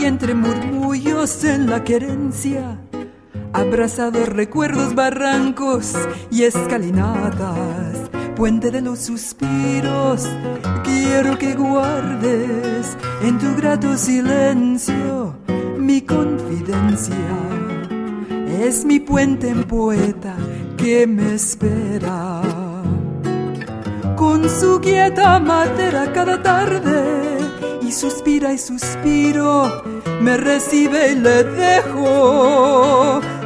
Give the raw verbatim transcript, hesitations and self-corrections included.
y entre murmullos en la querencia, abrazados recuerdos, barrancos y escalinatas, puente de los suspiros, quiero que guardes en tu grato silencio mi confidencia. Es mi puente en poeta que me espera, con su quieta madera cada tarde, y suspira y suspiro, me recibe y le dejo